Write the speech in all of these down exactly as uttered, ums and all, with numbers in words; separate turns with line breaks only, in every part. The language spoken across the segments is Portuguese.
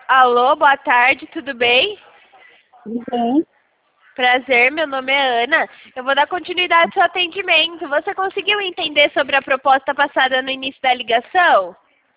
Alô, boa tarde, tudo bem?
Sim.
Prazer, meu nome é Ana. Eu vou dar continuidade ao seu atendimento. Você conseguiu entender sobre a proposta passada no início da ligação?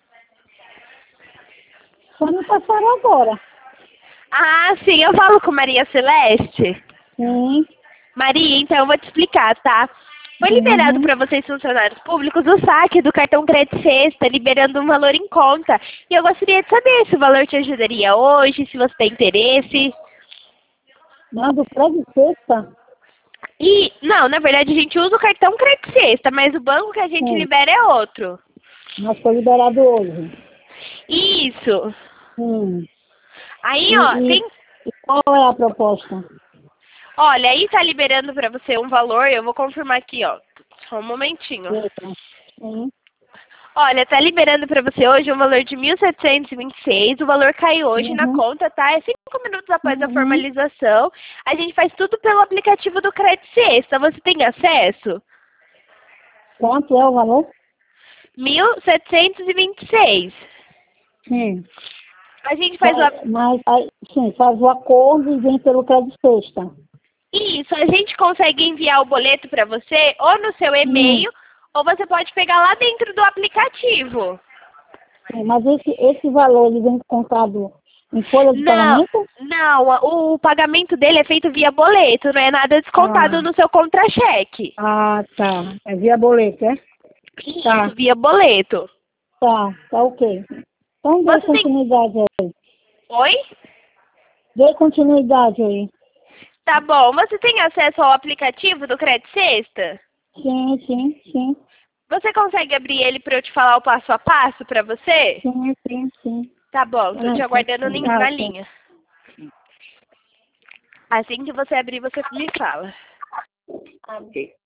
Só me passaram agora.
Ah, sim, eu falo com Maria Celeste.
Sim.
Maria, então eu vou te explicar, tá? Foi liberado
Uhum.
para vocês funcionários públicos o saque do cartão Crédito Sexta, liberando um valor em conta. E eu gostaria de saber se o valor te ajudaria hoje, se você tem interesse.
Mas o crédito sexta?
E, não, na verdade a gente usa o cartão Crédito Sexta, mas o banco que a gente
Sim.
libera é outro.
Mas foi liberado hoje.
Isso.
Sim.
Aí,
E,
ó,
e,
tem...
e qual é a proposta?
Olha, aí tá liberando pra você um valor, eu vou confirmar aqui, ó. Só um momentinho.
Sim.
Olha, tá liberando pra você hoje um valor de mil setecentos e vinte e seis, o valor caiu hoje na
Uhum.
conta, tá? É cinco minutos após a
Uhum.
formalização. A gente faz tudo pelo aplicativo do Crédito Sexta, você tem acesso?
Quanto é o valor?
mil setecentos e vinte e seis.
Sim.
A gente faz o...
Mas, aí, sim, faz o acordo e vem pelo crédito sexta.
Isso, a gente consegue enviar o boleto para você ou no seu
Sim.
e-mail, ou você pode pegar lá dentro do aplicativo.
Sim. Mas esse, esse valor ele vem contado em folha de
Não,
pagamento?
não, o pagamento dele é feito via boleto, não é nada descontado
Ah,
no seu contra-cheque.
ah, tá. É via boleto, é? Tá.
Isso, via boleto.
Tá, tá ok. Então dê
Você tem...
continuidade aí.
Oi?
Dê continuidade aí.
Tá bom, você tem acesso ao aplicativo do Crédito Sexta?
Sim, sim, sim.
Você consegue abrir ele para eu te falar o passo a passo para você?
Sim, sim, sim.
Tá bom, tô te
Ah, sim,
aguardando
sim.
na
Ah, sim.
linha. Assim que você abrir, você me fala.
Ok.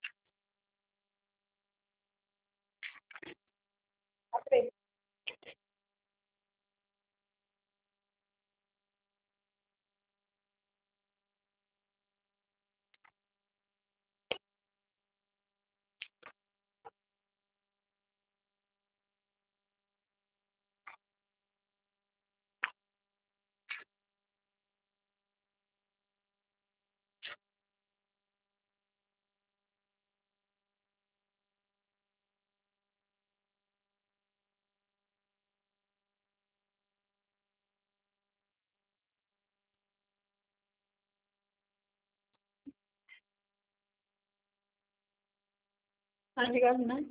Tá ligado, né?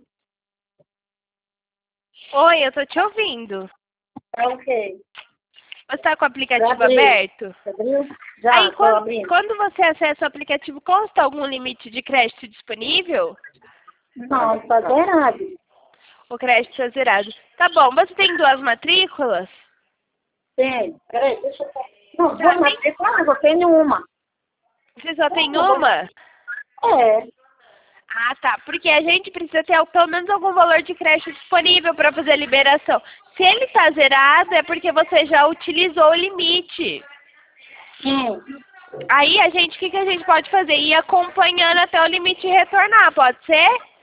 Oi, eu tô te ouvindo.
Tá ok.
Você está com o
Já
aplicativo
abriu?
aberto?
Já abriu? Já,
Aí,
tô
quando,
abrindo.
quando você acessa o aplicativo, consta algum limite de crédito disponível?
Não, tá zerado.
O crédito está zerado. Tá bom, você tem duas matrículas?
Tem. Peraí, deixa eu... Não,
Já
duas
tem?
matrículas, eu tenho uma.
Você só tem uma?
É.
Ah, tá. Porque a gente precisa ter pelo menos algum valor de crédito disponível para fazer a liberação. Se ele está zerado, é porque você já utilizou o limite.
Sim.
Aí a gente, o que, que a gente pode fazer? Ir acompanhando até o limite retornar, pode ser?